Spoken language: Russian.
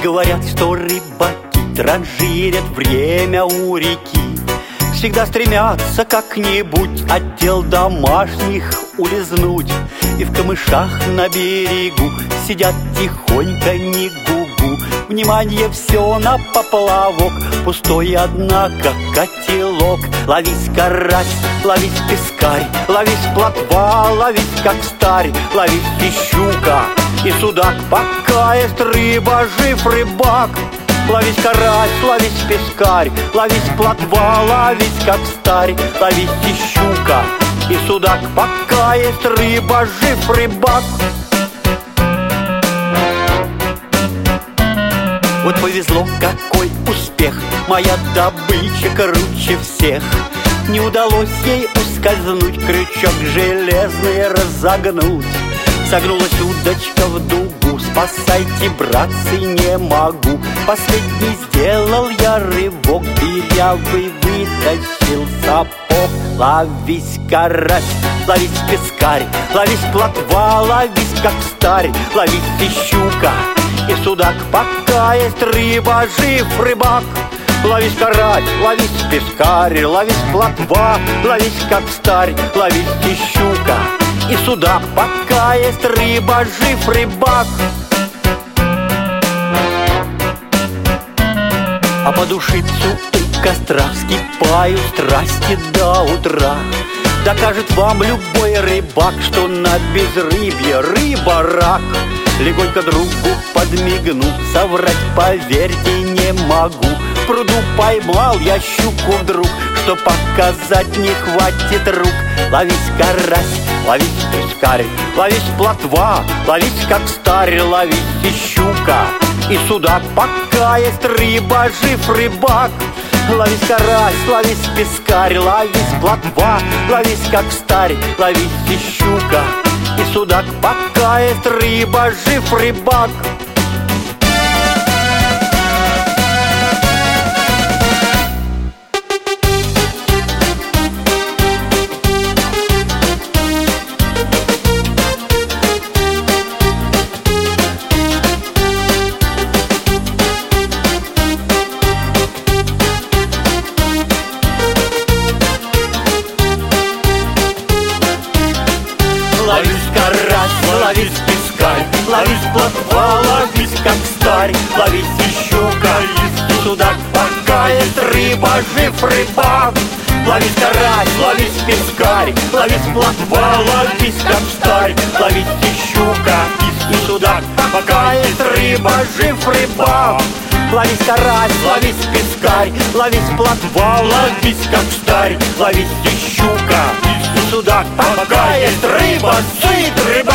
Говорят, что рыбаки транжирят время у реки, всегда стремятся как-нибудь от дел домашних улизнуть. И в камышах на берегу сидят тихонько, не гугу. Внимание все на поплавок, пустой, однако, котелок. Ловись, карась, ловись, пескарь, ловись, плотва, ловись, как старь, ловись, и щука, и судак, пока есть рыба, жив рыбак. Ловись, карась, ловись, пескарь, ловись, плотва, ловись, как старь, ловись, и щука, и судак, пока есть рыба, жив рыбак. Вот повезло, какой успех, моя добыча круче всех. Не удалось ей ускользнуть, крючок железный разогнуть. Согнулась удочка в дугу, спасайте, братцы, не могу. Последний сделал я рывок, дырявый вытащил сапог. Ловись, карась, ловись, пескарь, ловись, плотва, ловись, как старь, ловись, и щука, и судак, пока есть рыба, жив рыбак. Ловись, карась, ловись, пескарь, ловись, плотва, ловись, как старь, ловись, и щука, и судак, пока есть рыба, жив рыбак. А по душицу у костра вскипают страсти до утра. Докажет вам любой рыбак, что на безрыбье рыба рак. Легонько другу подмигну, соврать, поверьте, не могу. В пруду поймал я щуку вдруг, что показать не хватит рук. Ловись, карась, ловись, пескарь, ловись, плотва, ловись, как старь, ловись, и щука, и судак, пока есть рыба, жив рыбак. Ловись, карась, ловись, пескарь, ловись, плотва, ловись, как старь, ловись, и щука, и судак, пока есть рыба, жив рыбак. Ловись, карась, ловись, пескарь, ловись, плотва, ловись, как старь, ловись, и щука, и судак, пока есть рыба, жив рыбак. Ловись, карась, ловись, пескарь, ловись, плотва, ловись, как старь, ловись, и щука, и судак, пока есть рыба, жив рыбак. Ловись, карась, ловись, пескарь, ловись, плотва, ловись, как старь, ловись, и щука, и судак, пока есть рыба, сыт рыба.